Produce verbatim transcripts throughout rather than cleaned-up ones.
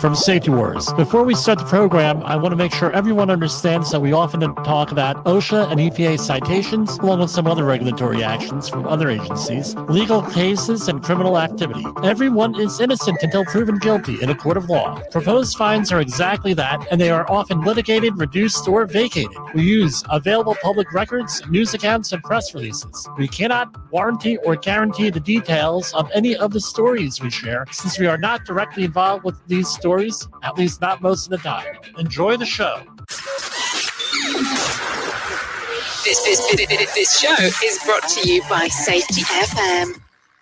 from Safety Wars. Before we start the program, I want to make sure everyone understands that we often talk about OSHA and E P A citations, along with some other regulatory actions from other agencies, legal cases, and criminal activity. Everyone is innocent until proven guilty in a court of law. Proposed fines are exactly that, and they are often litigated, reduced, or vacated. We use available public records, news accounts, and press releases. We cannot warranty or guarantee the details of any of the stories we share, since we are not directly involved with these stories, at least not most of the time. Enjoy the show. This, this, this, this show is brought to you by Safety F M.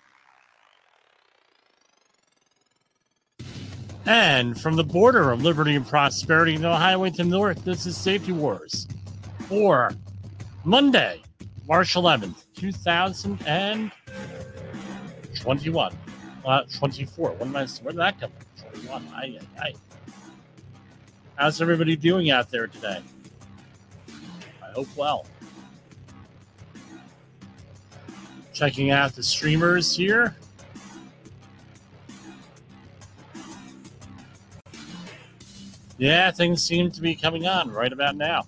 And from the border of liberty and prosperity in the highway to the north, this is Safety Wars for Monday, March eleventh, two thousand twenty-one. Uh, twenty-four. What am I, where did that come from? twenty-one. Aye, aye, aye. How's everybody doing out there today? I hope well. Checking out the streamers here. Yeah, things seem to be coming on right about now.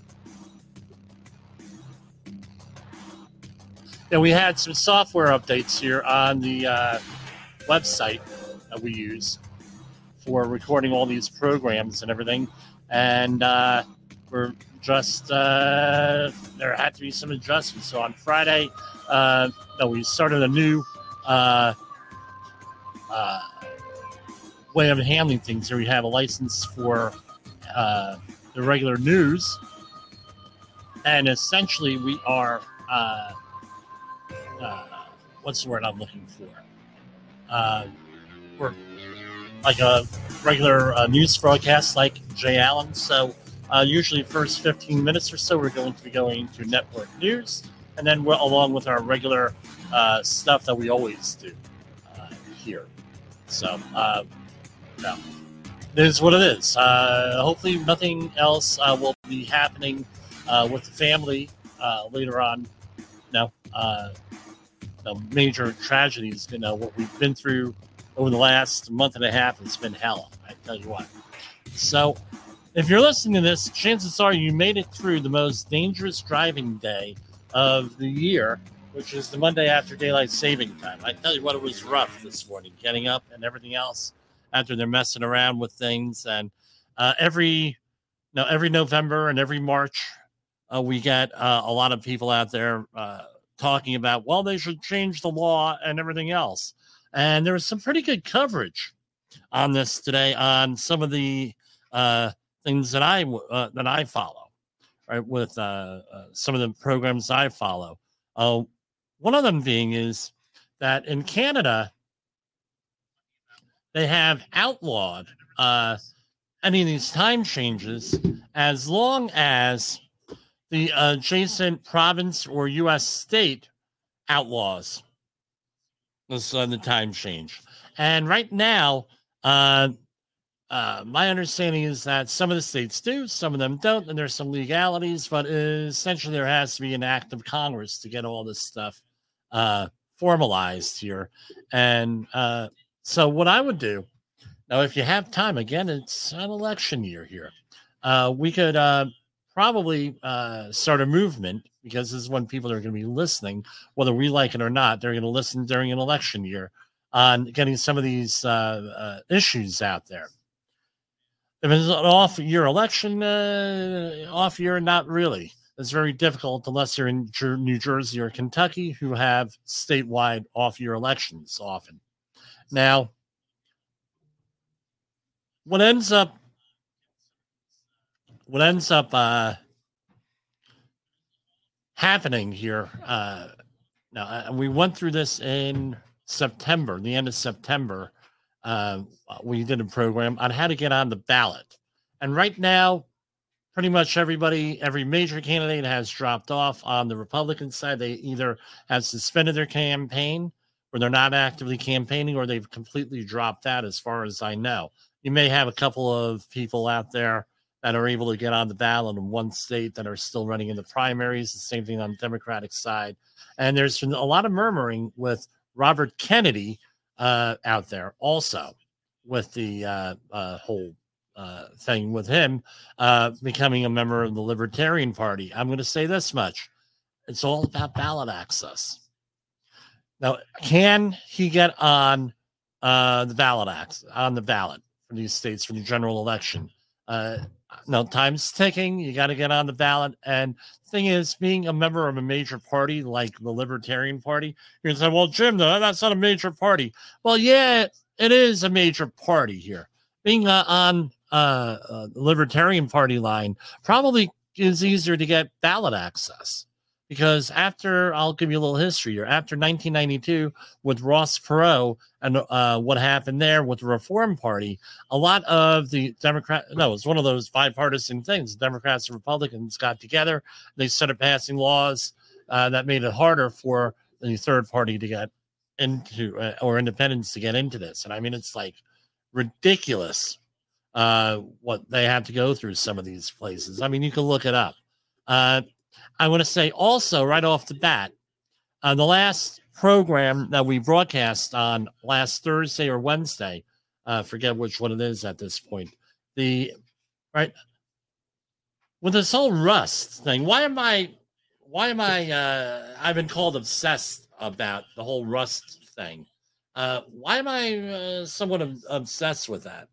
Yeah, we had some software updates here on the uh, website that we use for recording all these programs and everything. And uh, we're just, uh, there had to be some adjustments. So on Friday, uh, no, we started a new uh, uh, way of handling things here. We have a license for uh, the regular news. And essentially we are, uh, uh, what's the word I'm looking for? Uh, we're like a regular uh, news broadcast like Jay Allen. So uh, usually first fifteen minutes or so, we're going to be going to network news. And then we're along with our regular uh, stuff that we always do uh, here. So, uh, no, it is what it is. Uh, hopefully nothing else uh, will be happening uh, with the family uh, later on. No, uh, no major tragedies. You know, what we've been through over the last month and a half, it's been hell, I tell you what. So, if you're listening to this, chances are you made it through the most dangerous driving day of the year, which is the Monday after daylight saving time. I tell you what, it was rough this morning, getting up and everything else after they're messing around with things. And uh, every no, every November and every March, uh, we get uh, a lot of people out there uh, talking about, well, they should change the law and everything else. And there was some pretty good coverage on this today on some of the uh, things that I uh, that I follow, right? With uh, uh, some of the programs I follow. Uh, one of them being is that in Canada, they have outlawed uh, any of these time changes as long as the adjacent province or U S state outlaws this uh, the time change. And right now, uh, uh, my understanding is that some of the states do, some of them don't, and there's some legalities, but essentially there has to be an act of Congress to get all this stuff uh, formalized here. And uh, so what I would do, now if you have time, again, it's an election year here, uh, we could uh, probably uh, start a movement, because this is when people are going to be listening, whether we like it or not. They're going to listen during an election year on getting some of these uh, uh, issues out there. If it's an off-year election, uh, off-year, not really. It's very difficult unless you're in Jer- New Jersey or Kentucky, who have statewide off-year elections often. Now, what ends up, what ends up uh, happening here, uh, now uh, we went through this in September, the end of September. Uh, we did a program on how to get on the ballot. And right now, pretty much everybody, every major candidate has dropped off on the Republican side. They either have suspended their campaign, or they're not actively campaigning, or they've completely dropped out, as far as I know. You may have a couple of people out there that are able to get on the ballot in one state that are still running in the primaries. The same thing on the Democratic side. And there's been a lot of murmuring with Robert Kennedy uh, out there also with the uh, uh, whole uh, thing with him uh, becoming a member of the Libertarian Party. I'm going to say this much. It's all about ballot access. Now, can he get on uh, the ballot act on the ballot for these states for the general election? Uh, no, time's ticking. You got to get on the ballot. And the thing is, being a member of a major party like the Libertarian Party, you can say, well, Jim, no, that's not a major party. Well, yeah, it is a major party here. Being uh, on uh, uh, the Libertarian Party line probably is easier to get ballot access. Because after, I'll give you a little history here, after nineteen ninety-two with Ross Perot and uh, what happened there with the Reform Party, a lot of the Democrat, no, it was one of those bipartisan things. Democrats and Republicans got together. They started passing laws uh, that made it harder for the third party to get into, uh, or independents to get into this. And I mean, it's like ridiculous uh, what they have to go through some of these places. I mean, you can look it up. Uh, I want to say also right off the bat, uh, the last program that we broadcast on last Thursday or Wednesday, uh, forget which one it is at this point. The right with this whole Rust thing. Why am I? Why am I? Uh, I've been called obsessed about the whole Rust thing. Uh, why am I uh, somewhat ob- obsessed with that?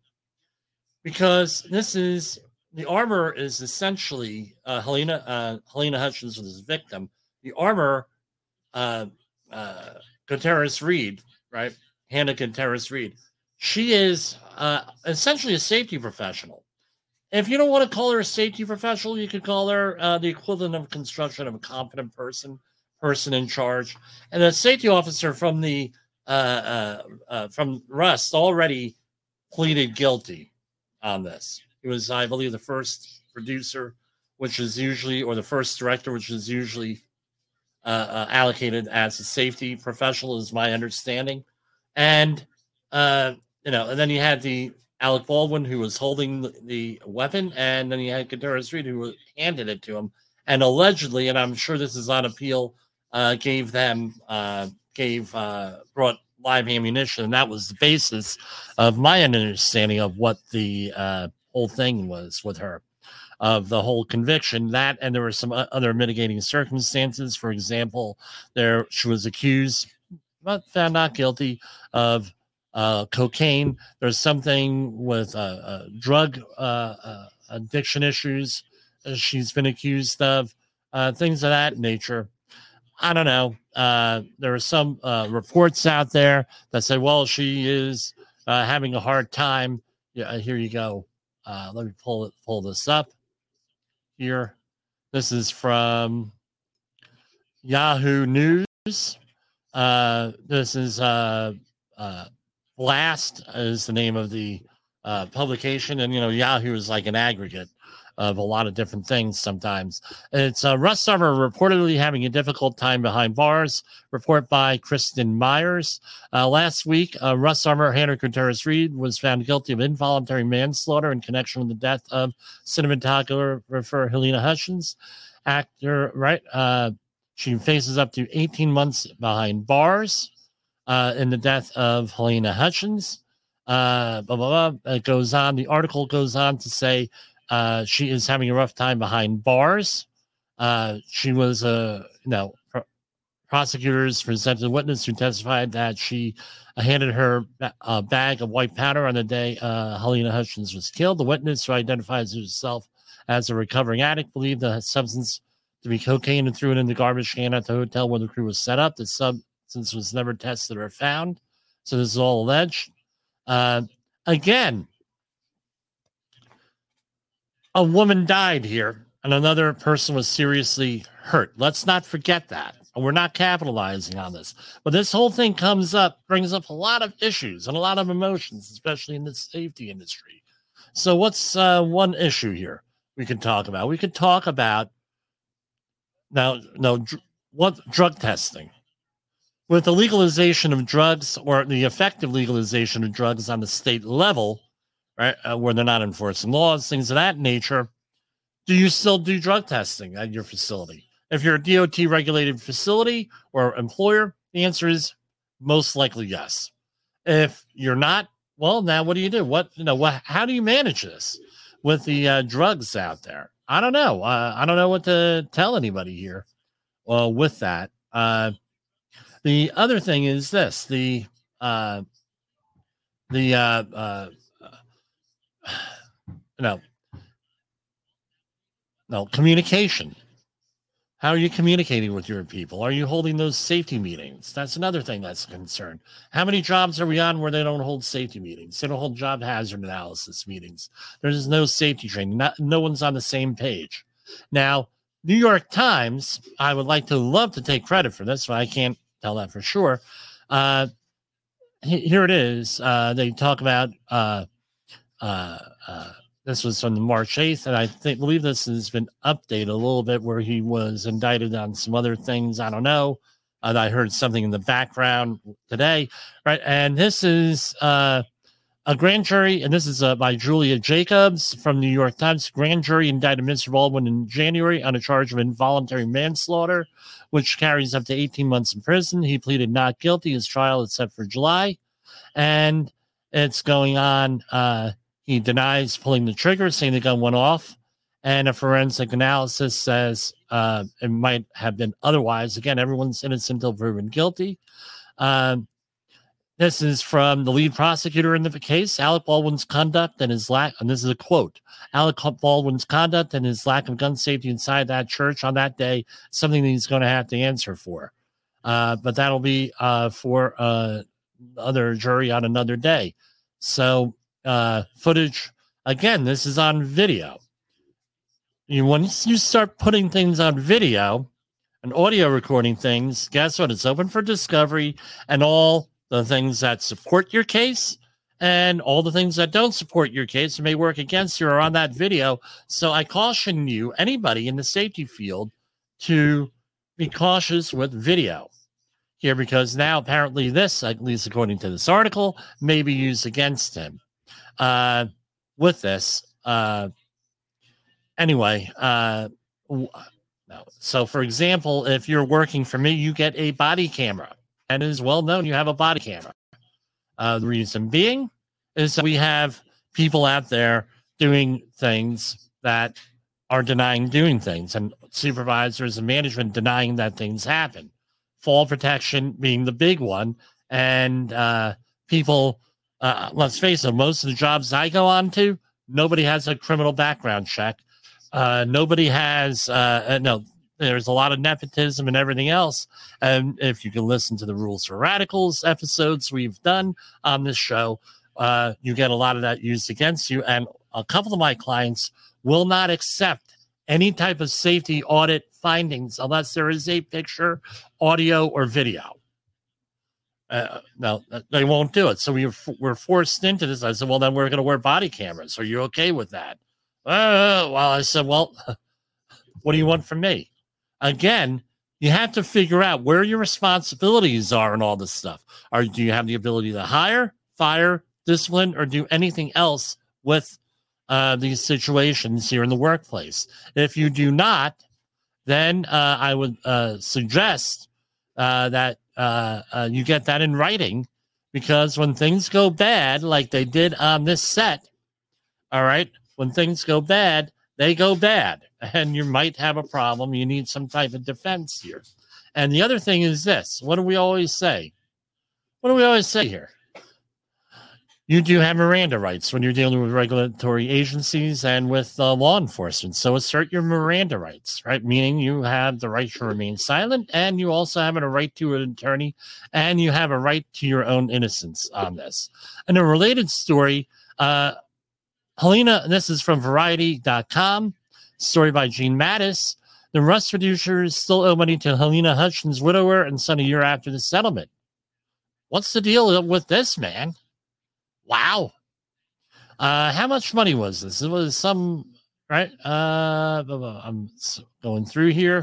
Because this is. The armor is essentially uh, Helena uh, Helena Hutchins was his victim. The armor, uh, uh, Gutierrez Reed, right? Hannah Gutierrez Reed. She is uh, essentially a safety professional. If you don't want to call her a safety professional, you could call her uh, the equivalent of construction of a competent person, person in charge, and a safety officer from the uh, uh, uh, from Rust already pleaded guilty on this. He was, I believe, the first producer, which is usually, or the first director, which is usually uh, uh, allocated as a safety professional, is my understanding. And, uh, you know, and then you had the Alec Baldwin, who was holding the, the weapon, and then you had Gutierrez Reed, who handed it to him. And allegedly, and I'm sure this is on appeal, uh, gave them, uh, gave, uh, brought live ammunition. And that was the basis of my understanding of what the, uh, whole thing was with her, of the whole conviction. That, and there were some other mitigating circumstances. For example, there she was accused but found not guilty of uh cocaine. There's something with uh, uh drug uh, uh addiction issues she's been accused of, uh things of that nature. I don't know. Uh there are some uh reports out there that say, well, she is uh having a hard time. Yeah, here you go. Uh, let me pull it, pull this up here. This is from Yahoo News. Uh, this is uh, uh, Blast is the name of the uh, publication, and you know Yahoo is like an aggregate of a lot of different things. Sometimes it's uh, Russ Armour reportedly having a difficult time behind bars. Report by Kristen Myers. Uh, last week, uh, Russ Armour Hannah Gutierrez Reed was found guilty of involuntary manslaughter in connection with the death of cinematographer Helena Hutchins. Actor, right? Uh, she faces up to eighteen months behind bars uh, in the death of Helena Hutchins. Uh, blah, blah, blah. It goes on. The article goes on to say uh, she is having a rough time behind bars. Uh, she was, uh, you know, pr- prosecutors presented a witness who testified that she uh, handed her a bag of white powder on the day uh, Helena Hutchins was killed. The witness, who identifies herself as a recovering addict, believed the substance to be cocaine and threw it in the garbage can at the hotel where the crew was set up. The substance was never tested or found. So this is all alleged. Uh, again, a woman died here and another person was seriously hurt. Let's not forget that. We're not capitalizing on this. But this whole thing comes up, brings up a lot of issues and a lot of emotions, especially in the safety industry. So what's uh, one issue here we can talk about? We could talk about now, no, dr- what drug testing. With the legalization of drugs, or the effective legalization of drugs on the state level, right, uh, where they're not enforcing laws, things of that nature, do you still do drug testing at your facility? If you're a D O T regulated facility or employer, the answer is most likely yes. If you're not, well, now what do you do? What, you know, what, how do you manage this with the uh, drugs out there? I don't know. Uh, I don't know what to tell anybody here. Well, with that, uh, the other thing is this: the uh, the uh, uh, no, no communication. How are you communicating with your people? Are you holding those safety meetings? That's another thing that's a concern. How many jobs are we on where they don't hold safety meetings? They don't hold job hazard analysis meetings. There's no safety training. Not, no one's on the same page. Now, New York Times, I would like to love to take credit for this, but I can't tell that for sure. Uh, here it is. Uh, they talk about uh, uh, uh, this was from the March eighth, and I think believe this has been updated a little bit where he was indicted on some other things. I don't know. And I heard something in the background today, right? And this is uh, a grand jury, and this is uh, by Julia Jacobs from New York Times. Grand jury indicted Mister Baldwin in January on a charge of involuntary manslaughter, which carries up to eighteen months in prison. He pleaded not guilty. His trial is set for July, and it's going on. Uh, He denies pulling the trigger, saying the gun went off, and a forensic analysis says uh, it might have been otherwise. Again, everyone's innocent until proven guilty. Um, this is from the lead prosecutor in the case. Alec Baldwin's conduct and his lack, and this is a quote, Alec Baldwin's conduct and his lack of gun safety inside that church on that day, something that he's going to have to answer for. Uh, but that'll be uh, for uh, other jury on another day. So, uh footage again, this is on video. You once you start putting things on video and audio recording things, guess what? It's open for discovery, and all the things that support your case and all the things that don't support your case and may work against you are on that video. So I caution you, anybody in the safety field, to be cautious with video here, because now apparently this, at least according to this article, may be used against him. Uh, with this, uh, anyway, uh, no. So for example, if you're working for me, you get a body camera, and it is well known you have a body camera. Uh, the reason being is that we have people out there doing things that are denying doing things, and supervisors and management denying that things happen. Fall protection being the big one, and uh, people. Uh, let's face it, most of the jobs I go on to, nobody has a criminal background check. Uh, nobody has, uh, no, there's a lot of nepotism and everything else. And if you can listen to the Rules for Radicals episodes we've done on this show, uh, you get a lot of that used against you. And a couple of my clients will not accept any type of safety audit findings unless there is a picture, audio, or video. Uh, no, they won't do it. So we were, we're forced into this. I said, well, then we're going to wear body cameras. Are you okay with that? Uh, well, I said, well, what do you want from me? Again, you have to figure out where your responsibilities are and all this stuff. Or do you have the ability to hire, fire, discipline, or do anything else with uh, these situations here in the workplace? If you do not, then uh, I would uh, suggest uh, that Uh, uh, you get that in writing, because when things go bad, like they did on this set, all right, when things go bad, they go bad, and you might have a problem. You need some type of defense here. And the other thing is this. What do we always say? What do we always say here? You do have Miranda rights when you're dealing with regulatory agencies and with uh, law enforcement. So assert your Miranda rights, right? Meaning you have the right to remain silent, and you also have a right to an attorney, and you have a right to your own innocence on this. And a related story, uh, Helena, this is from Variety dot com, story by Gene Mattis. The Rust producers still owe money to Helena Hutchins' widower and son a year after the settlement. What's the deal with this, man? Wow. Uh, how much money was this? It was some, right? Uh, I'm going through here.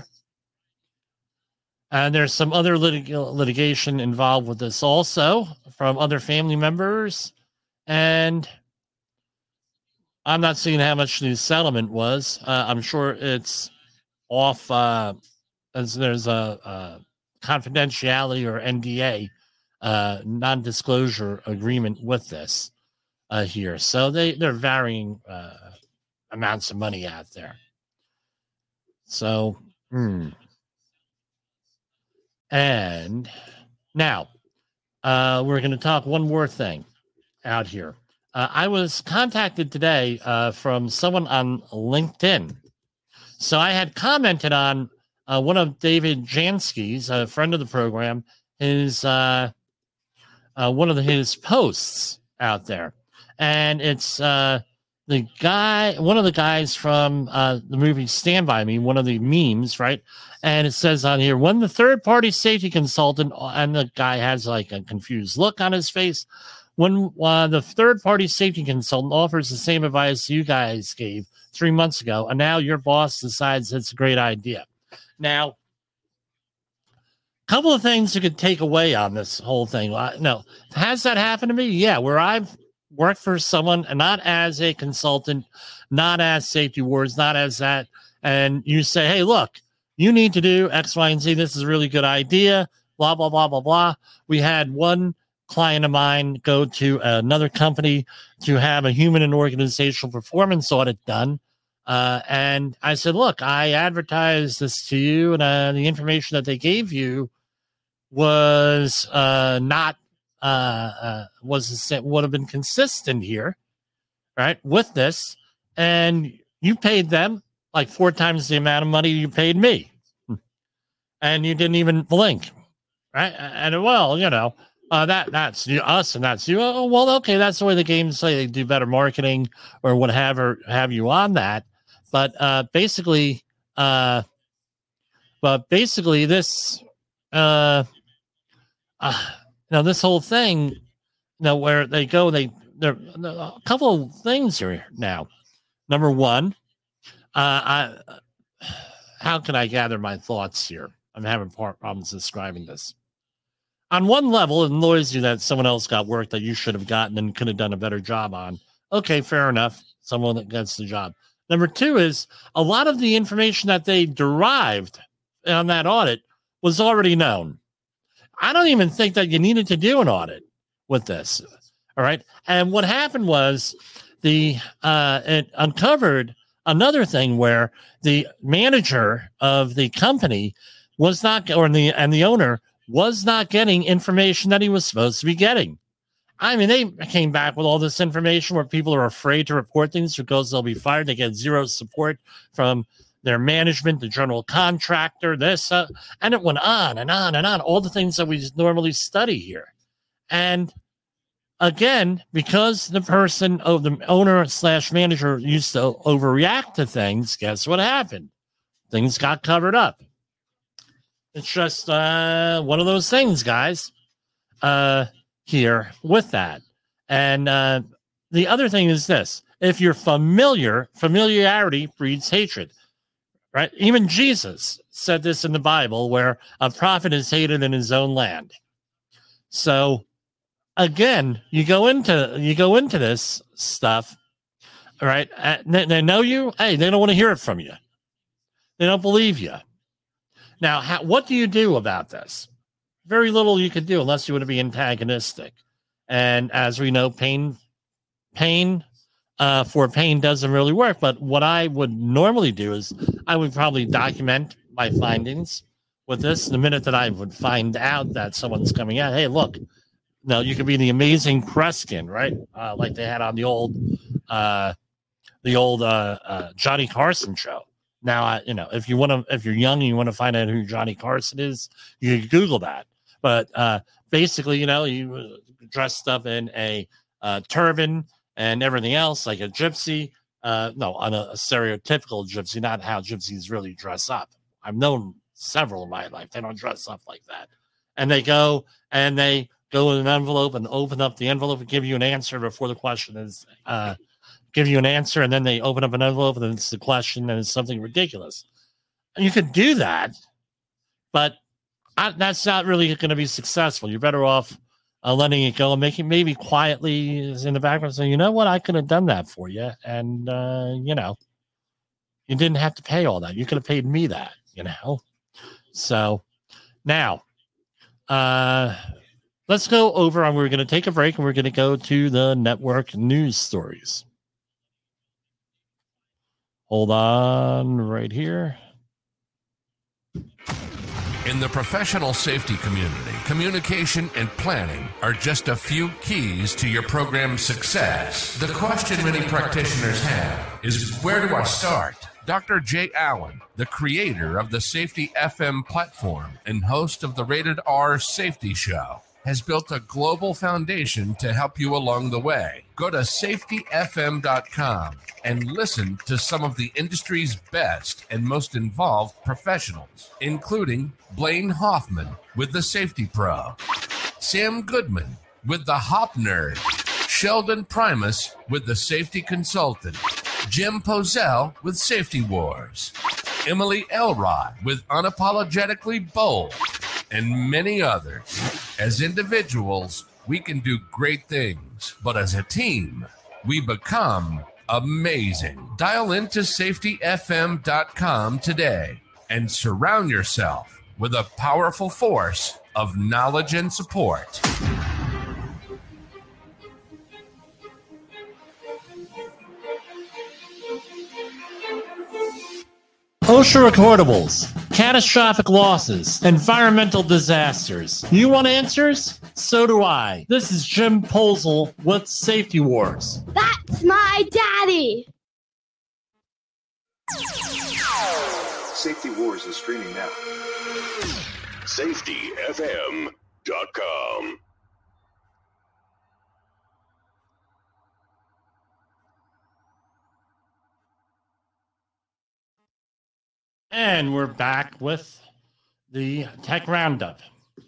And there's some other litig- litigation involved with this also from other family members. And I'm not seeing how much the settlement was. Uh, I'm sure it's off, uh, as there's a, a confidentiality or N D A, uh, non-disclosure agreement with this. uh, here. So they, they're varying uh, amounts of money out there. So, hmm. And now uh, we're going to talk one more thing out here. Uh, I was contacted today uh, from someone on LinkedIn. So I had commented on uh, one of David Jansky's, a friend of the program, his uh, uh, one of the, his posts out there, and it's uh, the guy, one of the guys from uh, the movie Stand By Me, one of the memes, right? And it says on here, when the third-party safety consultant, and the guy has like a confused look on his face, when uh, the third-party safety consultant offers the same advice you guys gave three months ago, and now your boss decides it's a great idea. Now, a couple of things you could take away on this whole thing. No, has that happened to me? Yeah, where I've worked for someone, and not as a consultant, not as Safety Wars, not as that, and you say, hey, look, you need to do X, Y, and Z. This is a really good idea, blah, blah, blah, blah, blah. We had one client of mine go to another company to have a human and organizational performance audit done. Uh, and I said, look, I advertised this to you, and uh, the information that they gave you was uh, not, uh, uh, was would have been consistent here, right, with this. And you paid them like four times the amount of money you paid me. And you didn't even blink, right? And, well, you know, Uh, that that's you, us, and that's you. Oh, well, okay, that's the way the games say they do better marketing or what have or have you on that. But uh, basically, uh, but basically, this, uh, uh, you know, this whole thing, you know, where they go, they there a couple of things here now. Number one, uh, I how can I gather my thoughts here? I'm having problems describing this. On one level, it annoys you that someone else got work that you should have gotten and could have done a better job on. Okay, fair enough. Someone that gets the job. Number two is a lot of the information that they derived on that audit was already known. I don't even think that you needed to do an audit with this. All right. And what happened was the uh, it uncovered another thing where the manager of the company was not, or the and the owner was not getting information that he was supposed to be getting. I mean, they came back with all this information where people are afraid to report things because they'll be fired. They get zero support from their management, the general contractor, this, uh, and it went on and on and on, all the things that we normally study here. And again, because the person, oh, the owner slash manager used to overreact to things, guess what happened? Things got covered up. It's just uh, one of those things, guys, uh, here with that. And uh, the other thing is this. If you're familiar, familiarity breeds hatred, right? Even Jesus said this in the Bible, where a prophet is hated in his own land. So, again, you go into you go into this stuff, all right? They, they know you. Hey, they don't want to hear it from you. They don't believe you. Now, how, what do you do about this? Very little you could do unless you want to be antagonistic. And as we know, pain, pain uh, for pain doesn't really work. But what I would normally do is I would probably document my findings with this. The minute that I would find out that someone's coming out, hey, look, no, you could be the amazing Kreskin, right? Uh, like they had on the old, uh, the old uh, uh, Johnny Carson show. Now, I, you know, if you want to, if you're young and you want to find out who Johnny Carson is, you can Google that. But uh, basically, you know, you dressed up in a uh, turban and everything else, like a gypsy. Uh, no, on a, a stereotypical gypsy, not how gypsies really dress up. I've known several in my life. They don't dress up like that. And they go and they go in an envelope and open up the envelope and give you an answer before the question is uh, give you an answer. And then they open up an envelope and then it's the question and it's something ridiculous. And you could do that, but I, that's not really going to be successful. You're better off uh, letting it go and making maybe quietly in the background saying, you know what, I could have done that for you. And, uh, you know, you didn't have to pay all that. You could have paid me that, you know. So now, uh, let's go over and we're going to take a break and we're going to go to the network news stories. Hold on right here. In the professional safety community, communication and planning are just a few keys to your program's success. The question many practitioners have is, where do I start? Doctor Jay Allen, the creator of the Safety F M platform and host of the Rated R Safety Show, has built a global foundation to help you along the way. Go to safety f m dot com and listen to some of the industry's best and most involved professionals, including Blaine Hoffman with the Safety Pro, Sam Goodman with the Hop Nerd, Sheldon Primus with the Safety Consultant, Jim Pozell with Safety Wars, Emily Elrod with Unapologetically Bold, and many others. As individuals, we can do great things, but as a team, we become amazing. Dial into safety f m dot com today and surround yourself with a powerful force of knowledge and support. OSHA recordables, catastrophic losses, environmental disasters. You want answers? So do I. This is Jim Posel with Safety Wars. That's my daddy! Safety Wars is streaming now. safety f m dot com. And we're back with the Tech Roundup.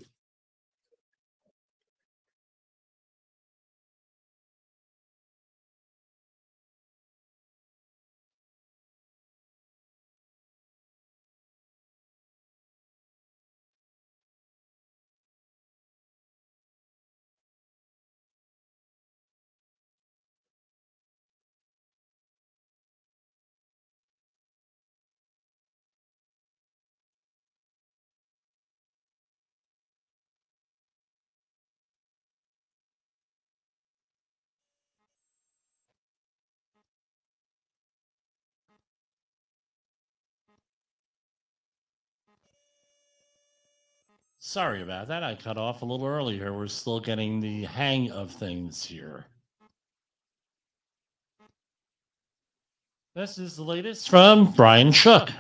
Sorry about that. I cut off a little earlier. We're still getting the hang of things here. This is the latest from Brian Shook.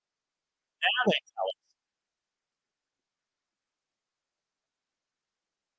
Now they tell us.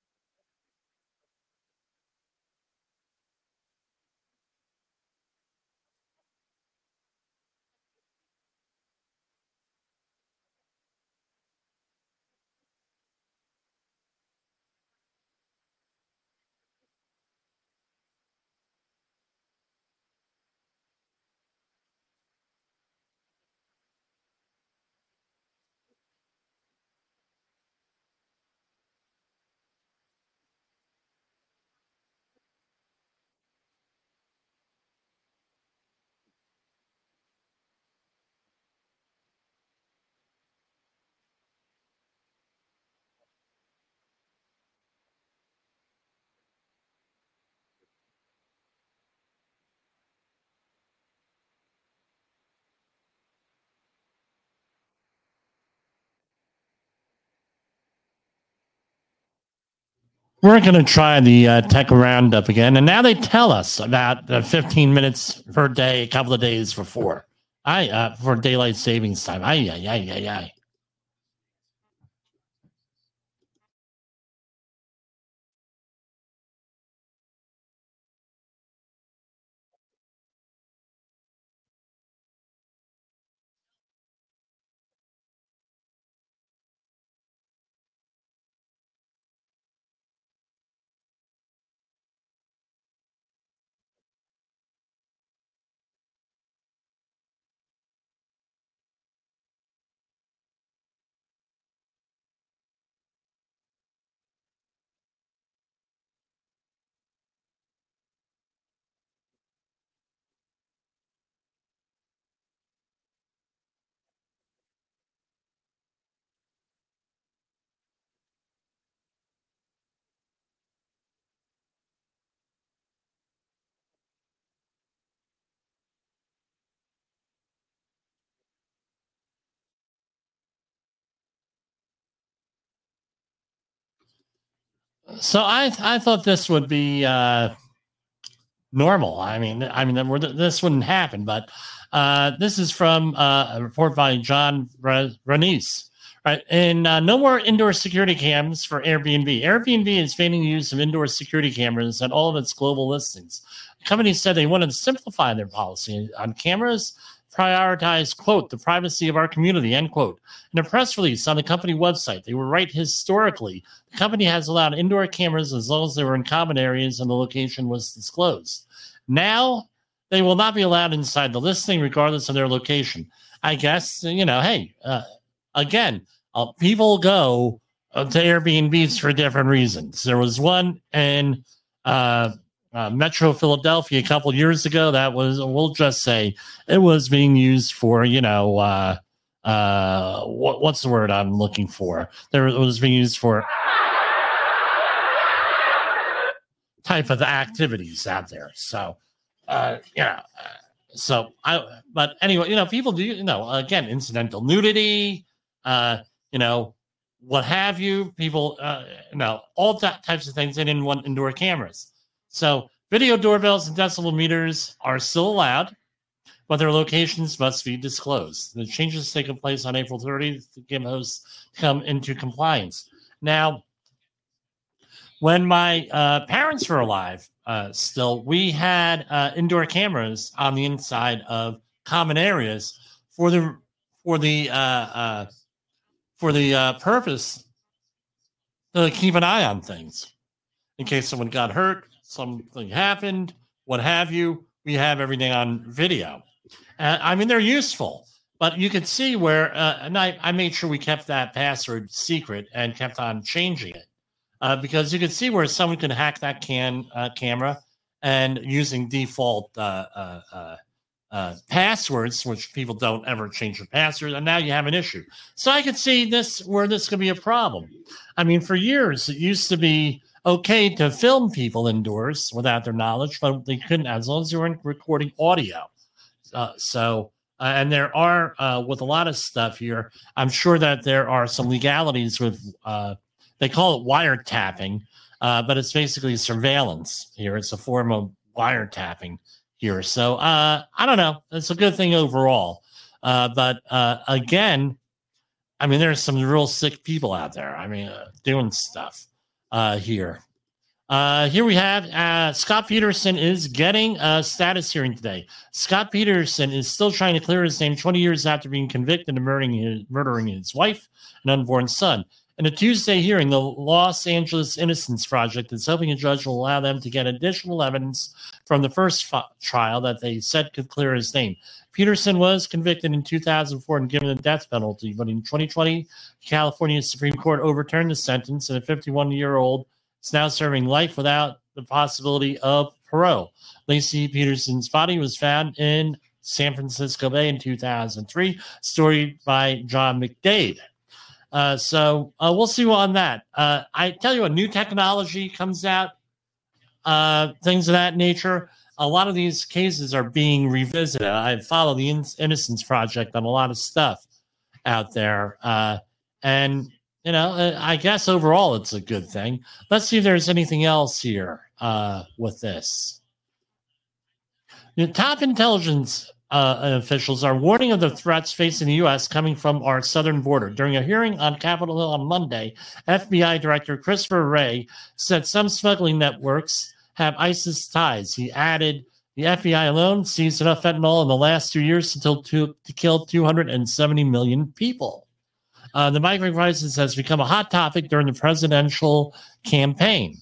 we're going to try the uh, tech roundup again. And now they tell us about uh, fifteen minutes per day, a couple of days before. I uh, for daylight savings time. Aye, aye, aye, aye, aye. So I I thought this would be uh, normal. I mean, I mean this wouldn't happen, but uh, this is from uh, a report by John Renice. Right, and uh, no more indoor security cams for Airbnb. Airbnb is banning the use of indoor security cameras at all of its global listings. The company said they wanted to simplify their policy on cameras, prioritize, quote, the privacy of our community, end quote. In a press release on the company website, they were right historically. The company has allowed indoor cameras as long as they were in common areas and the location was disclosed. Now, they will not be allowed inside the listing regardless of their location. I guess, you know, hey, uh, again, uh, people go uh, to Airbnbs for different reasons. There was one in uh, uh, Metro Philadelphia a couple years ago that was, we'll just say, it was being used for, you know, uh, uh, what, what's the word I'm looking for? There it was being used for type of activities out there. So, uh, yeah. So I, but anyway, you know, people do, you know, again, incidental nudity, uh, you know, what have you, people, uh, you know, all that types of things, and in one indoor cameras. So video doorbells and decibel meters are still allowed, but their locations must be disclosed. The changes taking place on April thirtieth to give hosts come into compliance. Now, when my uh, parents were alive, uh, still, we had uh, indoor cameras on the inside of common areas for the for the uh, uh, for the uh, purpose to keep an eye on things in case someone got hurt, something happened, what have you. We have everything on video. Uh, I mean, they're useful, but you could see where, uh, and I, I made sure we kept that password secret and kept on changing it. Uh, because you can see where someone can hack that can uh, camera and using default uh, uh, uh, uh, passwords, which people don't ever change their password, and now you have an issue. So I could see this where this could be a problem. I mean, for years it used to be okay to film people indoors without their knowledge, but they couldn't as long as they weren't recording audio. Uh, so. Uh, and there are, uh, with a lot of stuff here, I'm sure that there are some legalities with, uh, they call it wiretapping, uh, but it's basically surveillance here. It's a form of wiretapping here. So uh, I don't know. It's a good thing overall. Uh, but uh, again, I mean, there's some real sick people out there. I mean, uh, doing stuff uh, here. Uh, here we have uh, Scott Peterson is getting a status hearing today. Scott Peterson is still trying to clear his name twenty years after being convicted of murdering his, murdering his wife and unborn son. In a Tuesday hearing, the Los Angeles Innocence Project is hoping a judge will allow them to get additional evidence from the first fi- trial that they said could clear his name. Peterson was convicted in two thousand four and given the death penalty, but in twenty twenty, California Supreme Court overturned the sentence, and a fifty-one-year-old is now serving life without the possibility of parole. Lacey Peterson's body was found in San Francisco Bay in two thousand three, story by John McDade. Uh, so uh, we'll see on that. Uh, I tell you, a new technology comes out, uh, things of that nature. A lot of these cases are being revisited. I follow the In- Innocence Project on a lot of stuff out there. Uh, and you know, uh, I guess overall it's a good thing. Let's see if there's anything else here uh, with this. The top intelligence uh, officials are warning of the threats facing the U S coming from our southern border. During a hearing on Capitol Hill on Monday, F B I Director Christopher Wray said some smuggling networks have ISIS ties. He added, the F B I alone seized enough fentanyl in the last two years to, to, to kill two hundred seventy million people. Uh, the migrant crisis has become a hot topic during the presidential campaign.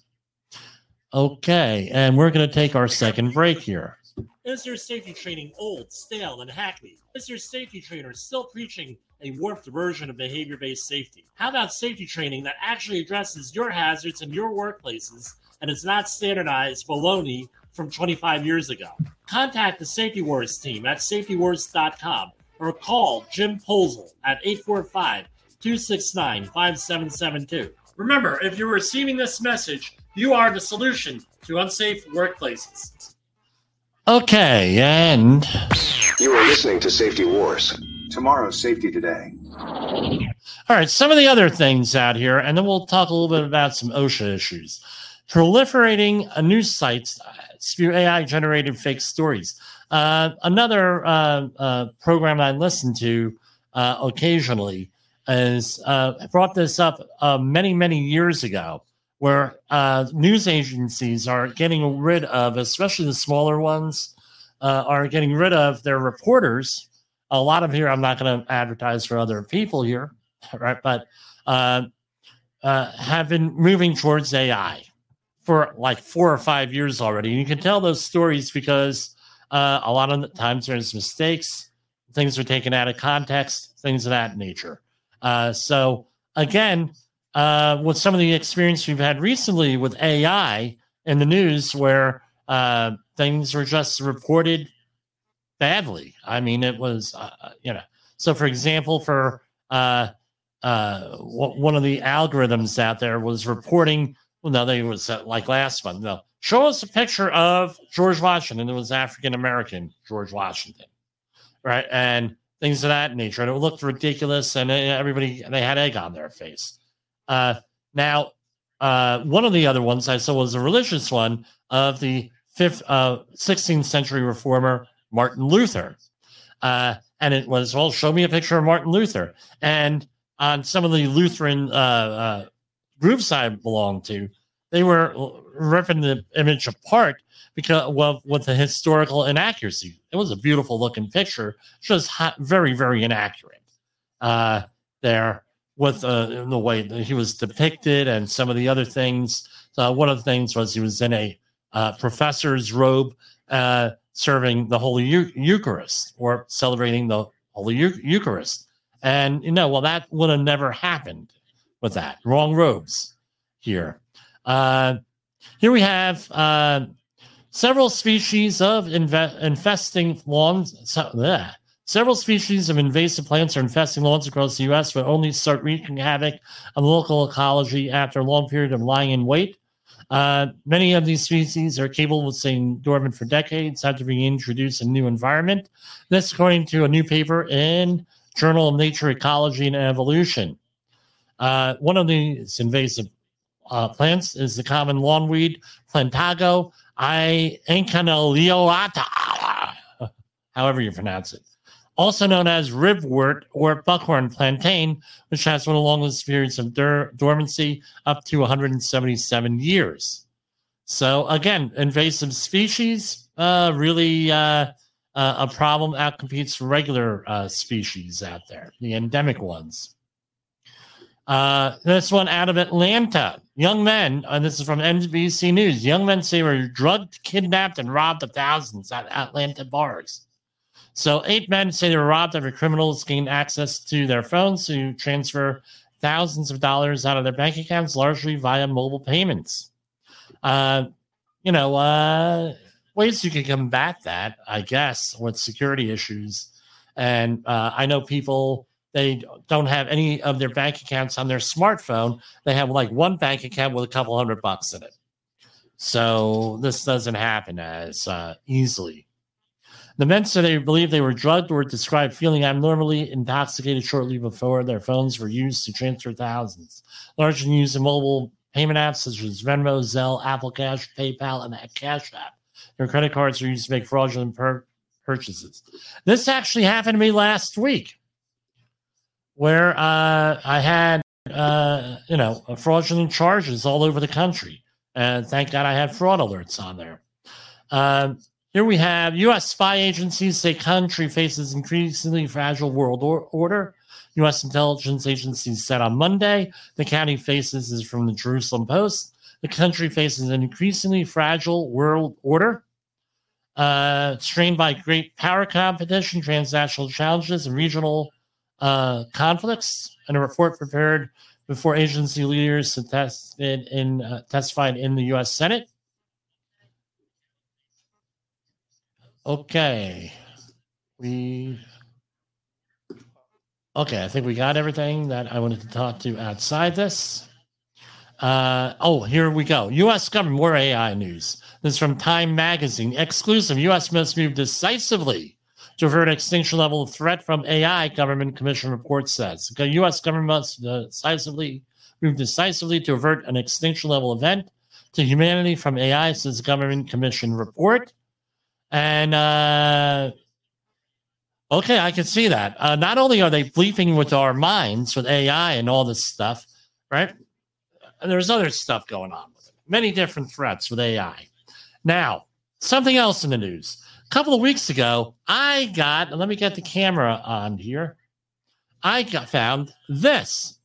Okay, and we're going to take our second break here. Is your safety training old, stale, and hackneyed? Is your safety trainer still preaching a warped version of behavior-based safety? How about safety training that actually addresses your hazards in your workplaces and is not standardized baloney from twenty-five years ago? Contact the Safety Wars team at safety wars dot com or call Jim Posel at eight four five, two six nine, five seven seven two. Remember, if you're receiving this message, you are the solution to unsafe workplaces. Okay, and You are listening to Safety Wars. Tomorrow's Safety Today. all right, some of the other things out here, and then we'll talk a little bit about some OSHA issues. Proliferating uh, news sites spew A I-generated fake stories. Uh, another uh, uh, program I listen to uh, occasionally is uh, brought this up uh, many, many years ago, where uh, news agencies are getting rid of, especially the smaller ones, uh, are getting rid of their reporters. A lot of here, I'm not going to advertise for other people here, right? But uh, uh, have been moving towards A I for like four or five years already. And you can tell those stories because uh, a lot of the times there's mistakes, things are taken out of context, things of that nature. Uh, so again, uh, with some of the experience we've had recently with A I in the news where uh, things were just reported badly. I mean, it was, uh, you know, so for example, for uh, uh, w- one of the algorithms out there was reporting, well, no, they was uh, like last month, no, show us a picture of George Washington. It was African-American George Washington, right? And things of that nature. And it looked ridiculous, and everybody, they had egg on their face. Uh, now, uh, one of the other ones I saw was a religious one of the fifth, uh, sixteenth century reformer Martin Luther. Uh, and it was, well, show me a picture of Martin Luther. And on some of the Lutheran uh, uh, groups I belonged to, they were ripping the image apart because well, with the historical inaccuracy. It was a beautiful looking picture, just hot, very, very inaccurate uh, there with uh, the way that he was depicted and some of the other things. So one of the things was he was in a uh, professor's robe uh, serving the Holy Eu- Eucharist or celebrating the Holy Eu- Eucharist. And, you know, well, that would have never happened with that. Wrong robes here. Uh, here we have uh, several species of inve- infesting lawns. So, bleh. Several species of invasive plants are infesting lawns across the U S, but only start wreaking havoc on local ecology after a long period of lying in wait. Uh, many of these species are capable of staying dormant for decades after being introduced in a new environment. This, according to a new paper in Journal of Nature, Ecology, and Evolution. Uh, one of these invasive uh, plants is the common lawnweed, Plantago incanaleata, however you pronounce it. Also known as ribwort or buckhorn plantain, which has one of the longest periods of dur- dormancy, up to one hundred seventy-seven years. So again, invasive species, uh, really uh, uh, a problem, outcompetes regular uh, species out there, the endemic ones. Uh, this one out of Atlanta. Young men, and this is from N B C News, young men say were drugged, kidnapped, and robbed of thousands at Atlanta bars. So eight men say they were robbed after criminals gained access to their phones to transfer thousands of dollars out of their bank accounts, largely via mobile payments. Uh, you know, uh, ways you can combat that, I guess, with security issues. And uh, I know people, they don't have any of their bank accounts on their smartphone. They have like one bank account with a couple hundred bucks in it. So this doesn't happen as uh, easily. The men said they believe they were drugged or described feeling abnormally intoxicated shortly before their phones were used to transfer thousands, largely using mobile payment apps such as Venmo, Zelle, Apple Cash, PayPal, and a Cash App. Their credit cards are used to make fraudulent per- purchases. This actually happened to me last week, where uh, I had, uh, you know, fraudulent charges all over the country. And thank God I had fraud alerts on there. Um, here we have U S spy agencies say country faces increasingly fragile world or- order. U S intelligence agencies said on Monday the county faces, is from the Jerusalem Post, the country faces an increasingly fragile world order, uh, strained by great power competition, transnational challenges, and regional uh, conflicts. And a report prepared before agency leaders tested in, uh, testified in the U S Senate. Okay. We... Okay, I think we got everything that I wanted to talk to outside this. Uh, oh, here we go. U S government, more A I news. This is from Time Magazine. Exclusive. U S must move decisively to avert extinction level of threat from A I, Government Commission report says. The U S government must decisively move decisively to avert an extinction level event to humanity from A I, says the Government Commission report. And, uh, okay, I can see that. Uh, not only are they bleeping with our minds with A I and all this stuff, right? There's other stuff going on with it. Many different threats with A I. Now, something else in the news. A couple of weeks ago, I got, let me get the camera on here. I got, found this.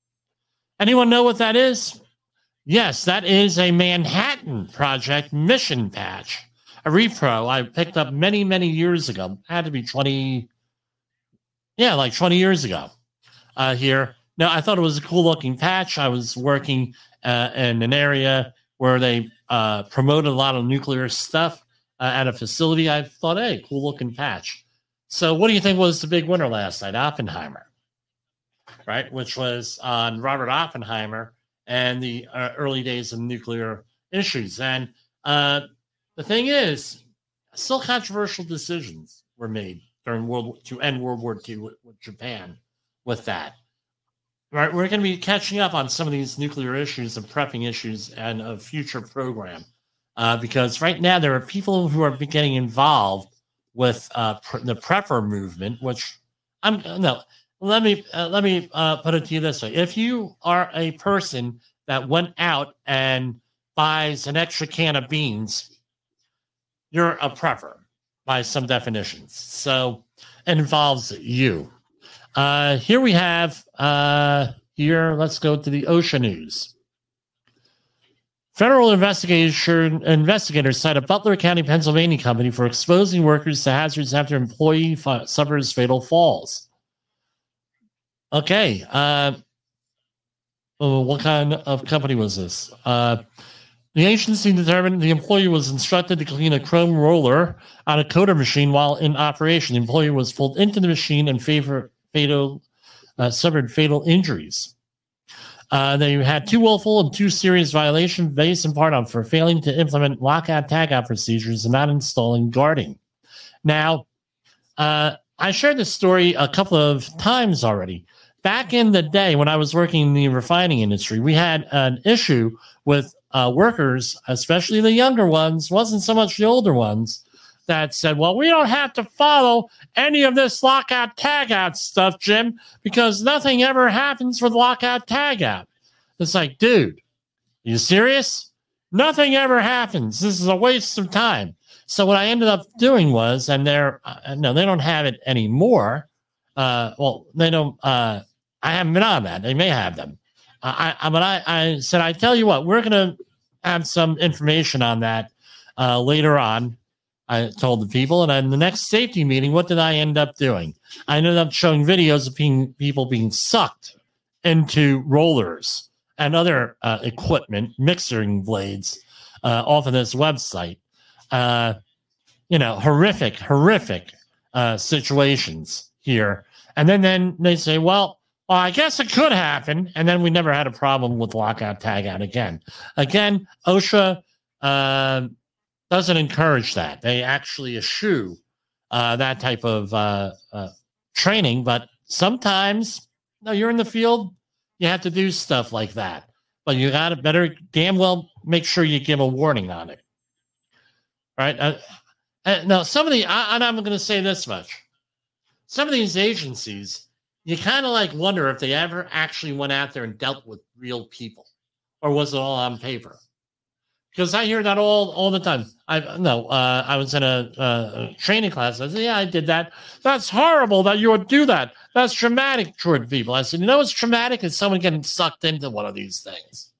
Anyone know what that is? Yes, that is a Manhattan Project mission patch. A repro I picked up many, many years ago. It had to be twenty, yeah, like twenty years ago uh, here. Now, I thought it was a cool-looking patch. I was working uh, in an area where they uh, promoted a lot of nuclear stuff uh, at a facility. I thought, hey, cool-looking patch. So what do you think was the big winner last night? Oppenheimer, right, which was on Robert Oppenheimer and the uh, early days of nuclear issues. And uh the thing is, still controversial decisions were made during World to end World War Two with, with Japan with that. Right, we're going to be catching up on some of these nuclear issues and prepping issues and a future program uh, because right now there are people who are getting involved with uh, pr- the prepper movement. Which I'm no. Let me uh, let me uh, put it to you this way: if you are a person that went out and buys an extra can of beans, you're a prepper by some definitions. So it involves you. Uh, here we have, uh, here, let's go to the OSHA news. Federal investigation investigators cite a Butler County, Pennsylvania company for exposing workers to hazards after employee f- suffers fatal falls. Okay. Uh, oh, what kind of company was this? Uh, The agency determined the employee was instructed to clean a chrome roller on a coder machine while in operation. The employee was pulled into the machine and favor, fatal, uh, suffered fatal injuries. Uh, they had two willful and two serious violations based in part on for failing to implement lockout tagout procedures and not installing guarding. Now, uh, I shared this story a couple of times already. Back in the day when I was working in the refining industry, we had an issue with Uh, workers, especially the younger ones, wasn't so much the older ones, that said, well, we don't have to follow any of this lockout tagout stuff, Jim, because nothing ever happens with lockout tagout. It's like, dude, are you serious? Nothing ever happens. This is a waste of time. So what I ended up doing was, and they're, uh, no, they don't have it anymore. Uh, well, they don't, uh, I haven't been on that. They may have them. I, I, but I, I said, I tell you what, we're going to have some information on that uh, later on. I told the people, and in the next safety meeting, what did I end up doing? I ended up showing videos of being, people being sucked into rollers and other uh, equipment, mixing blades, uh, off of this website. Uh, you know, horrific, horrific uh, situations here. And then, then they say, well, Well, I guess it could happen, and then we never had a problem with lockout tagout again. Again, OSHA uh, doesn't encourage that. They actually eschew uh, that type of uh, uh, training. But sometimes, no, you're in the field, you have to do stuff like that. But you got to better damn well make sure you give a warning on it. All right. Uh, uh, now, some of the, I, and I'm going to say this much. Some of these agencies, you kind of like wonder if they ever actually went out there and dealt with real people, or was it all on paper? Because I hear that all, all the time. I no, uh, I was in a, a training class. I said, "Yeah, I did that. That's horrible that you would do that. That's traumatic toward people." I said, "You know what's traumatic is someone getting sucked into one of these things."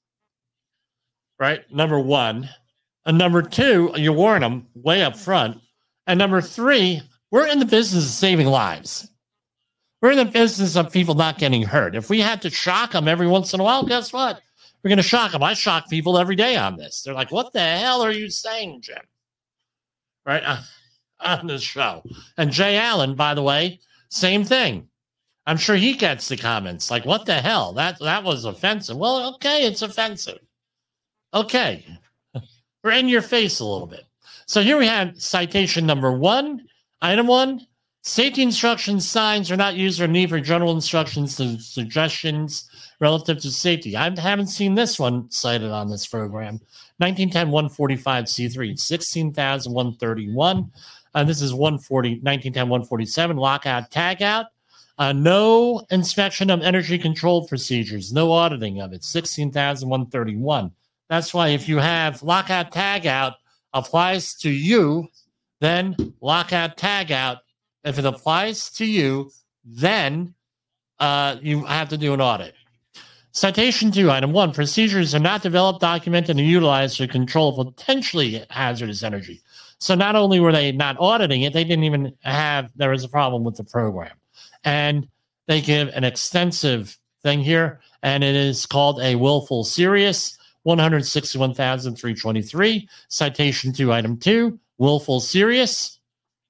Right? Number one, and number two, you warn them way up front, and number three, we're in the business of saving lives. We're in the business of people not getting hurt. If we had to shock them every once in a while, guess what? We're going to shock them. I shock people every day on this. They're like, what the hell are you saying, Jim? Right? Uh, on this show. And Jay Allen, by the way, same thing. I'm sure he gets the comments like, what the hell? That, that was offensive. Well, okay, it's offensive. Okay. We're in your face a little bit. So here we have citation number one. Item one, safety instructions signs are not used or need for general instructions and suggestions relative to safety. I haven't seen this one cited on this program. nineteen ten one forty-five C three, sixteen thousand one thirty-one. Uh, this is one forty, nineteen ten one forty-seven, lockout, tagout. Uh, no inspection of energy control procedures, no auditing of it, sixteen thousand one thirty-one. That's why if you have lockout, tagout applies to you, then lockout, tagout. If it applies to you, then uh, you have to do an audit. Citation two, item one, procedures are not developed, documented, and utilized to control potentially hazardous energy. So not only were they not auditing it, they didn't even have, there was a problem with the program. And they give an extensive thing here, and it is called a willful serious, one hundred sixty-one thousand three hundred twenty-three. Citation two, item two, willful serious.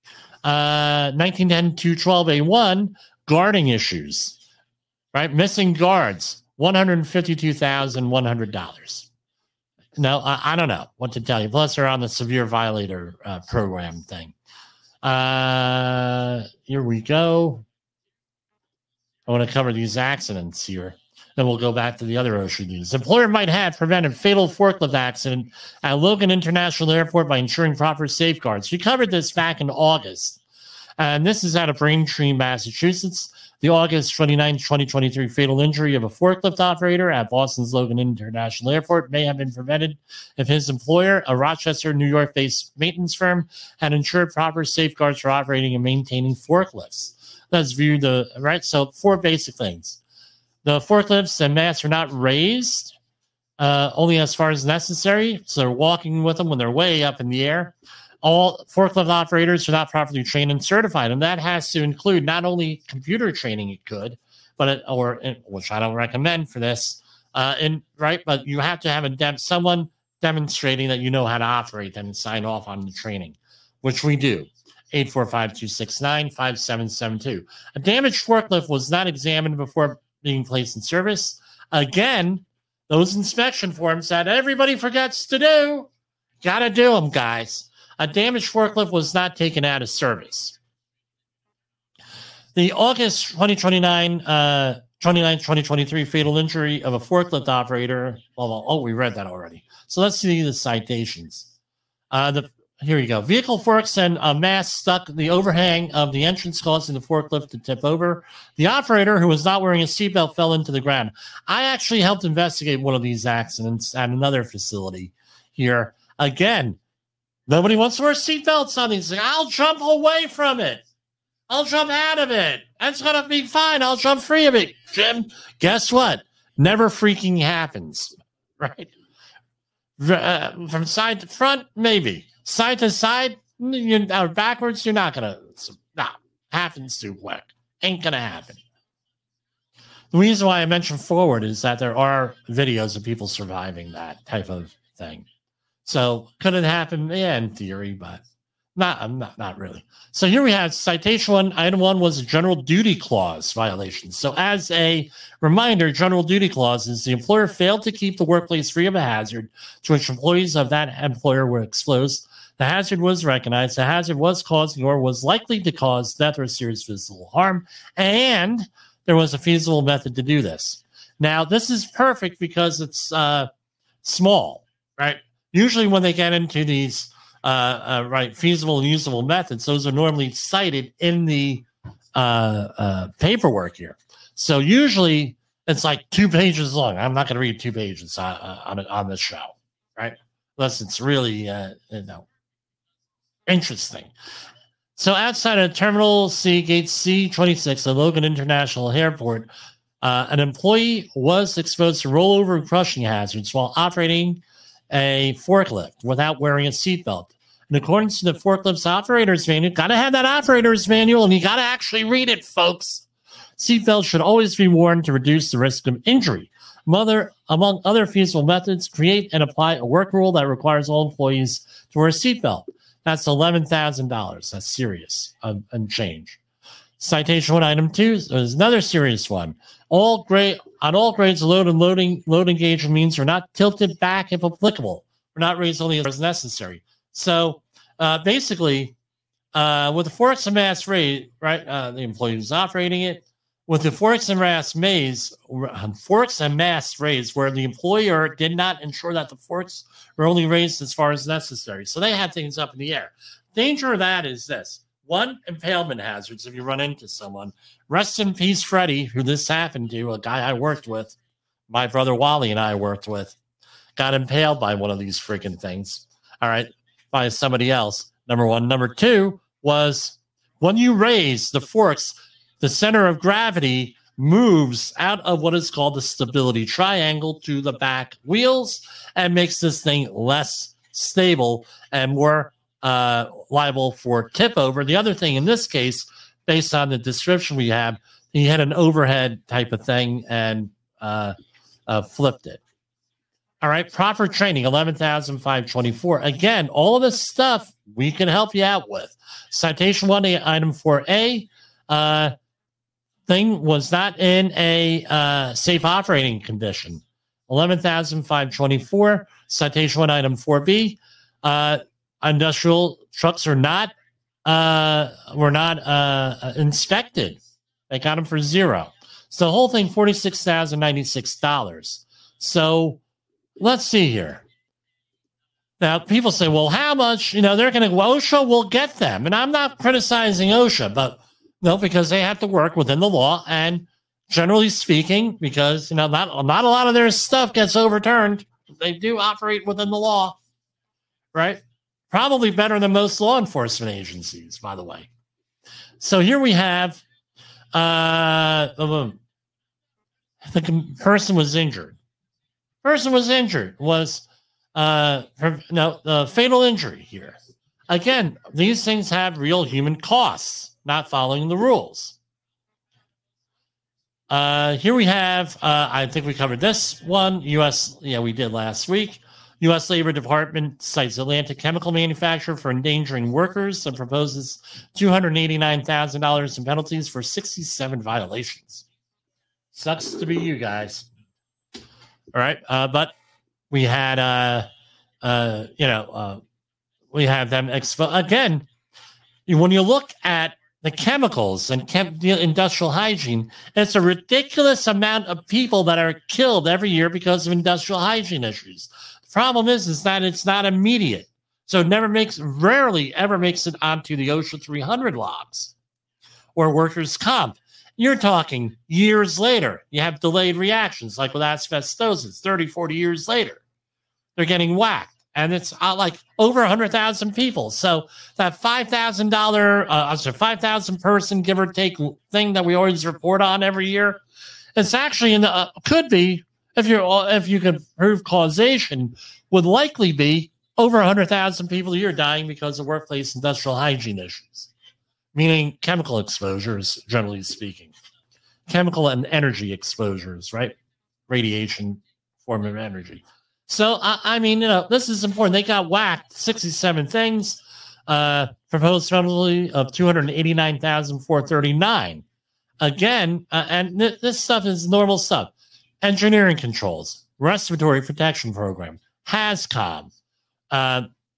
Uh, nineteen ten two twelve A one, guarding issues, right? Missing guards, one hundred fifty-two thousand one hundred dollars. No, I, I don't know what to tell you. Plus, they're on the severe violator uh, program thing. Uh, here we go. I want to cover these accidents here. Then we'll go back to the other OSHA news. Employer might have prevented fatal forklift accident at Logan International Airport by ensuring proper safeguards. We covered this back in August. And this is out of Braintree, Massachusetts. The August twenty-ninth, twenty twenty-three fatal injury of a forklift operator at Boston's Logan International Airport may have been prevented if his employer, a Rochester, New York-based maintenance firm, had ensured proper safeguards for operating and maintaining forklifts. Let's view the, right? So four basic things. The forklifts and mats are not raised, uh, only as far as necessary. So they're walking with them when they're way up in the air. All forklift operators are not properly trained and certified, and that has to include not only computer training, it could, but it, or which I don't recommend for this, uh, and right, but you have to have a dem- someone demonstrating that you know how to operate them and sign off on the training, which we do. eight four five, two six nine, five seven seven two. A damaged forklift was not examined before being placed in service. Again, those inspection forms that everybody forgets to do, gotta do them, guys. A damaged forklift was not taken out of service. The August twenty twenty-nine, uh, twenty-ninth, twenty twenty-three fatal injury of a forklift operator. Well, oh, we read that already. So let's see the citations. Uh, the Here you go. Vehicle forks and a mast stuck the overhang of the entrance, causing the forklift to tip over. The operator, who was not wearing a seatbelt, fell into the ground. I actually helped investigate one of these accidents at another facility here. Again, nobody wants to wear seatbelts on these things. I'll jump away from it. I'll jump out of it. That's going to be fine. I'll jump free of it. Jim, guess what? Never freaking happens, right? Uh, from side to front, maybe. Side to side, you, or backwards, you're not going to. Nah, happens too quick. Ain't going to happen. The reason why I mentioned forward is that there are videos of people surviving that type of thing. So could it happen? Yeah, in theory, but not, not, not really. So here we have citation one. Item one was a general duty clause violation. So as a reminder, general duty clause is the employer failed to keep the workplace free of a hazard to which employees of that employer were exposed. The hazard was recognized. The hazard was causing or was likely to cause death or serious physical harm, and there was a feasible method to do this. Now, this is perfect because it's uh, small, right? Usually when they get into these uh, uh, right feasible and usable methods, those are normally cited in the uh, uh, paperwork here. So usually it's like two pages long. I'm not going to read two pages on, on, on this show, right? Unless it's really, uh, you know, interesting. So outside of Terminal C, Gate C twenty-six at Logan International Airport, uh, an employee was exposed to rollover and crushing hazards while operating a forklift without wearing a seatbelt. In accordance to the forklift's operator's manual, got to have that operator's manual, and you got to actually read it, folks. Seatbelts should always be worn to reduce the risk of injury. Mother, among other feasible methods, create and apply a work rule that requires all employees to wear a seatbelt. That's eleven thousand dollars. That's serious um, and change. Citation one, item two is another serious one. All grade on all grades, load and loading load engagement means are not tilted back if applicable. We're not raised only as necessary. So uh, basically, uh, with the forks and mass raised, right? Uh, the employee who's operating it with the forks and mass maze, forks and mass raised, where the employer did not ensure that the forks were only raised as far as necessary. So they had things up in the air. Danger of that is this. One, impalement hazards if you run into someone. Rest in peace, Freddie, who this happened to, a guy I worked with, my brother Wally and I worked with, got impaled by one of these freaking things, all right, by somebody else, number one. Number two was when you raise the forks, the center of gravity moves out of what is called the stability triangle to the back wheels and makes this thing less stable and more uh, liable for tip over. The other thing in this case, based on the description we have, he had an overhead type of thing and uh, uh, flipped it. All right, proper training, eleven thousand five hundred twenty-four. Again, all of this stuff we can help you out with. Citation one, item four A, uh, thing was not in a uh, safe operating condition. eleven thousand five hundred twenty-four. Citation one, item four B, uh, industrial trucks are not uh, were not uh, inspected. They got them for zero. So the whole thing, forty-six thousand ninety-six dollars. So let's see here. Now, people say, well, how much? You know, they're going to, well, OSHA will get them. And I'm not criticizing OSHA, but no, because they have to work within the law. And generally speaking, because, you know, not, not a lot of their stuff gets overturned. They do operate within the law, right? Probably better than most law enforcement agencies, by the way. So here we have uh, the person was injured. Person was injured was uh, no uh, fatal injury here. Again, these things have real human costs, not following the rules. Uh, here we have, uh, I think we covered this one. U S, yeah, we did last week. U S Labor Department cites Atlantic chemical manufacturer for endangering workers and proposes two hundred eighty-nine thousand dollars in penalties for sixty-seven violations. Sucks to be you guys. All right. Uh, but we had, uh, uh, you know, uh, we have them expo- again. When you look at the chemicals and chem- industrial hygiene, it's a ridiculous amount of people that are killed every year because of industrial hygiene issues. The problem is, is that it's not immediate. So it never makes, rarely ever makes it onto the OSHA three hundred logs or workers' comp. You're talking years later. You have delayed reactions, like with asbestosis, thirty, forty years later. They're getting whacked. And it's uh, like over one hundred thousand people. So that five thousand dollars, uh, sorry, five thousand person give or take thing that we always report on every year, it's actually in the, uh, could be, if you're if you can prove causation, would likely be over one hundred thousand people a year dying because of workplace industrial hygiene issues, meaning chemical exposures, generally speaking. Chemical and energy exposures, right? Radiation, form of energy. So, I, I mean, you know, this is important. They got whacked sixty-seven things, uh, proposed penalty of two hundred eighty-nine thousand four hundred thirty-nine. Again, uh, and th- this stuff is normal stuff. Engineering controls, respiratory protection program, HAZCOM, uh,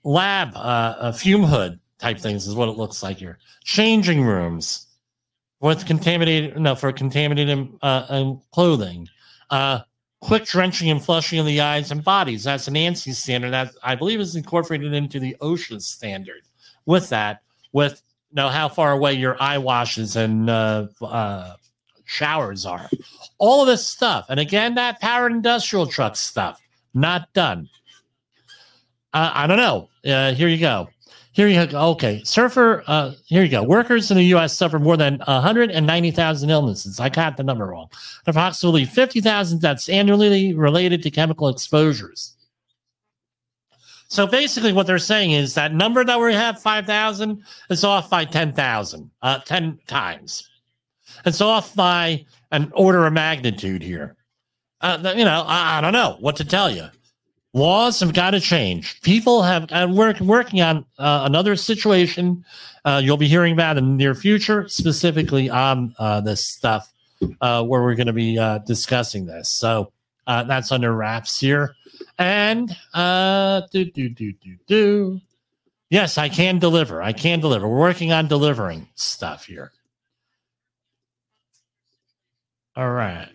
lab, uh, uh, fume hood type things is what it looks like here. Changing rooms with contaminated, no, for contaminated uh, um, clothing. Uh, quick drenching and flushing of the eyes and bodies. That's an ANSI standard that I believe is incorporated into the OSHA standard. With that, with you know how far away your eye washes and uh, uh, showers are. All of this stuff. And again, that powered industrial truck stuff, not done. Uh, I don't know. Uh, here you go. Here you go. Okay. Surfer, uh, here you go. Workers in the U S suffer more than one hundred ninety thousand illnesses. I got the number wrong. Approximately fifty thousand deaths annually related to chemical exposures. So basically what they're saying is that number that we have, five thousand, is off by ten thousand, uh, ten times. It's off by an order of magnitude here. Uh, you know, I, I don't know what to tell you. Laws have got to change. People have uh, work, working on uh, another situation uh, you'll be hearing about in the near future, specifically on uh, this stuff uh, where we're going to be uh, discussing this. So uh, that's under wraps here. And uh, do, do, do, do, do. Yes, I can deliver. I can deliver. We're working on delivering stuff here. All right.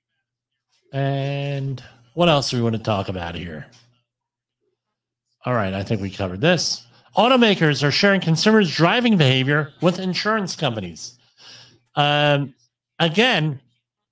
And what else do we want to talk about here? All right, I think we covered this. Automakers are sharing consumers' driving behavior with insurance companies. Um, again,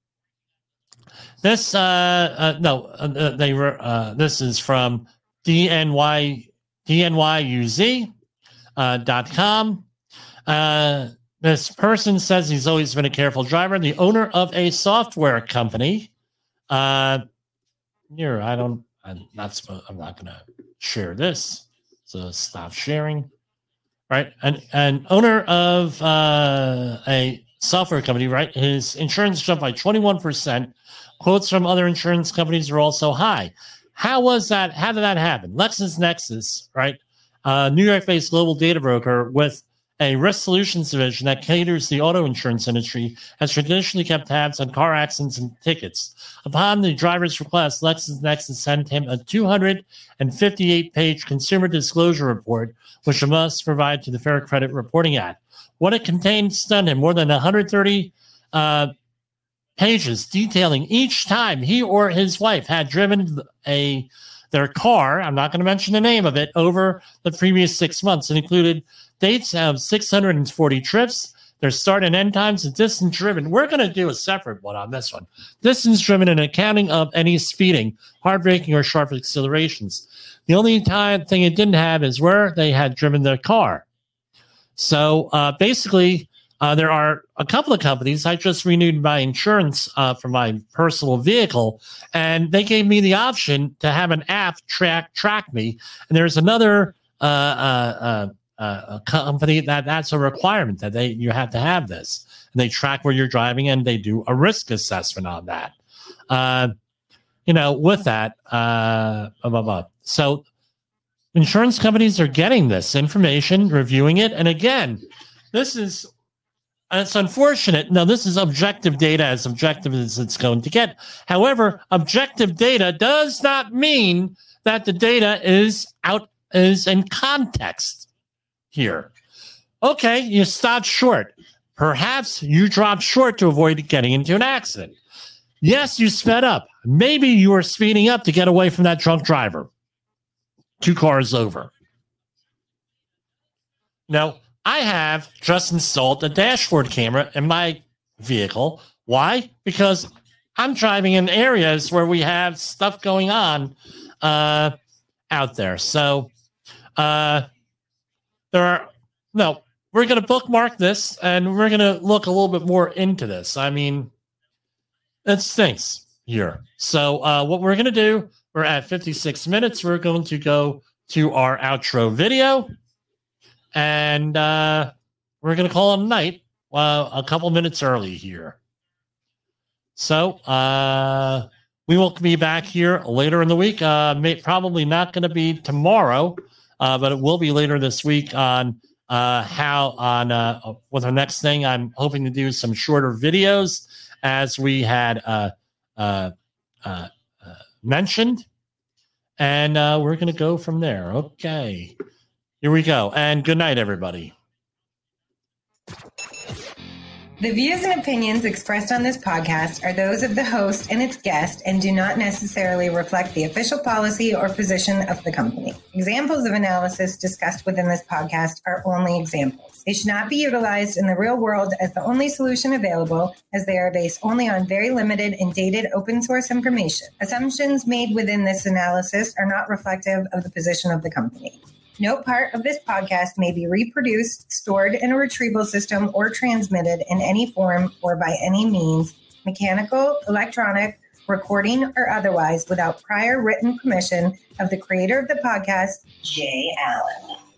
this uh, uh, no, uh, they were. Uh, this is from D N Y D N Y U Z uh, dot com. Uh, this person says he's always been a careful driver. The owner of a software company. Uh, Here, I don't. I'm not supposed. I'm not going to share this. So stop sharing. Right, and and owner of uh, a software company. Right, his insurance jumped by twenty-one percent. Quotes from other insurance companies are also high. How was that? How did that happen? LexisNexis, right, uh, New York-based global data broker with a risk solutions division that caters the auto insurance industry, has traditionally kept tabs on car accidents and tickets. Upon the driver's request, LexisNexis sent him a two hundred fifty-eight page consumer disclosure report, which he must provide to the Fair Credit Reporting Act. What it contained stunned him. More than one hundred thirty uh, pages detailing each time he or his wife had driven a their car, I'm not going to mention the name of it, over the previous six months. It included dates of six hundred forty trips, their start and end times, and distance driven. We're going to do a separate one on this one. Distance driven and accounting of any speeding, hard braking, or sharp accelerations. The only time thing it didn't have is where they had driven their car. So uh, basically, uh, there are a couple of companies. I just renewed my insurance uh, for my personal vehicle, and they gave me the option to have an app track track me. And there's another uh, uh, uh, uh, company that that's a requirement that they you have to have this. And they track where you're driving, and they do a risk assessment on that. Uh, you know, with that, uh, blah, blah, blah. So insurance companies are getting this information, reviewing it, and again, this is. It's unfortunate. Now, this is objective data, as objective as it's going to get. However, objective data does not mean that the data is out is in context here. Okay, you stopped short. Perhaps you dropped short to avoid getting into an accident. Yes, you sped up. Maybe you were speeding up to get away from that drunk driver. Two cars over. Now, I have just installed a dashboard camera in my vehicle. Why? Because I'm driving in areas where we have stuff going on uh, out there. So uh, there are, no, we're going to bookmark this and we're going to look a little bit more into this. I mean, it stinks here. So uh, what we're going to do, we're at fifty-six minutes. We're going to go to our outro video. And uh, we're going to call it a night uh, a couple minutes early here. So uh, we will be back here later in the week. Uh, may, probably not going to be tomorrow, uh, but it will be later this week on uh, how on uh, with our next thing. I'm hoping to do some shorter videos as we had uh, uh, uh, uh, mentioned. And uh, we're going to go from there. Okay. Here we go. And good night, everybody. The views and opinions expressed on this podcast are those of the host and its guest and do not necessarily reflect the official policy or position of the company. Examples of analysis discussed within this podcast are only examples. They should not be utilized in the real world as the only solution available, as they are based only on very limited and dated open source information. Assumptions made within this analysis are not reflective of the position of the company. No part of this podcast may be reproduced, stored in a retrieval system, or transmitted in any form or by any means, mechanical, electronic, recording, or otherwise, without prior written permission of the creator of the podcast, Jay Allen.